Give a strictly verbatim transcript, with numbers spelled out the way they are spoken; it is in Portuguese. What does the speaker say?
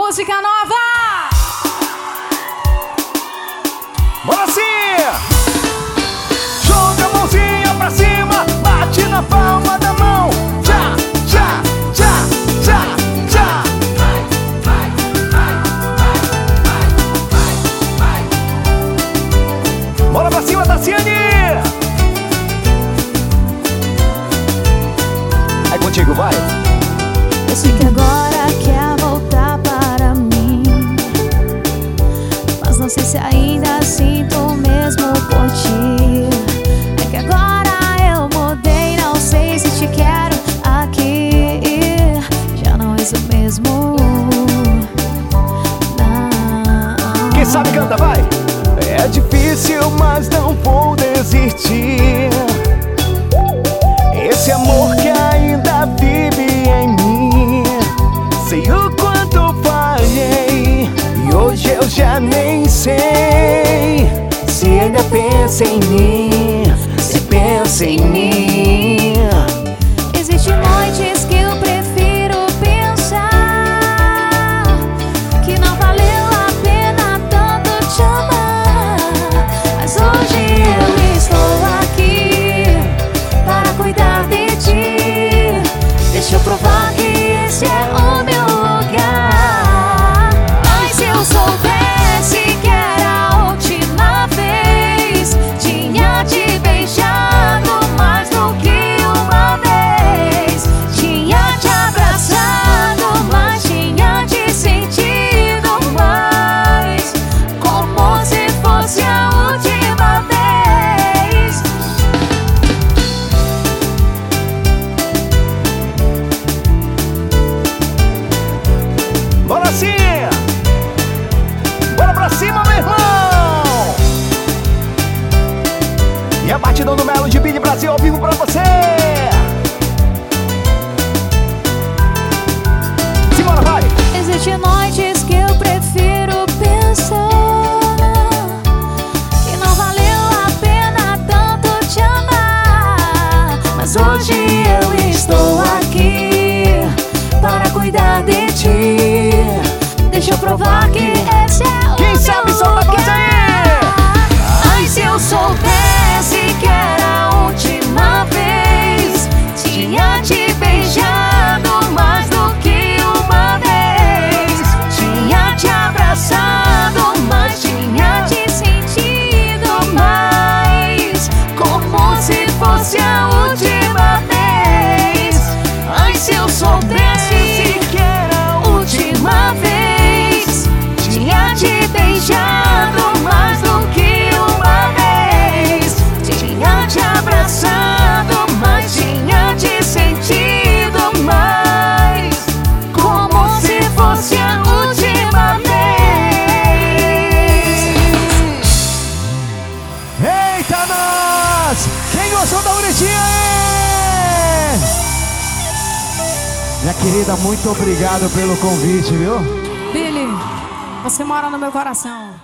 música nova! Bora sim! Joga a mãozinha pra cima, bate na palma da mão. Tchá, tchá, tchá, tchá, tchá. Vai, vai, vai, vai, vai, vai, vai. Bora pra cima, Tassiane! É contigo, vai! Eu sei que agora quer voltar para mim, mas não sei se ainda sinto o mesmo por ti. É que agora eu mudei, não sei se te quero aqui. Já não és o mesmo. Não. Quem sabe canta, vai! É difícil, mas não vou desistir. Esse amor que ainda vive em mim, sei o quanto falhei, e hoje eu já nem sei se ainda pensa em mim, se pensa em mim. Existem noites que eu prefiro pensar que não valeu a pena tanto te amar, mas hoje eu estou aqui para cuidar de ti. Deixa eu provar que esse é o meu lugar. Mas se eu soubesse que era a última vez, tinha te beijado mais do que uma vez, tinha te abraçado, mas tinha te sentido mais, como se fosse a última vez. Bora sim! Bora pra cima, meu irmão! E a batidão do Melo de Billy Brasil ao vivo pra você! Simbora, vai! Existem noites que eu prefiro pensar que não valeu a pena tanto te amar, mas hoje eu estou aqui para cuidar de ti. Deixa eu provar que esse é o Quem meu sabe solta a voz aí! Ai, se eu soubesse que era a última vez, tinha te beijado mais do que uma vez, tinha te abraçado, mas tinha te sentido mais, como se fosse a última vez. Ai, se eu soubesse que era a última vez, tinha te beijado mais do que uma vez, tinha te abraçado, mas tinha te sentido mais, como se fosse a última vez. Eita, nós! Quem gostou da bonitinha aí? Minha querida, muito obrigado pelo convite, viu? Billy, você mora no meu coração.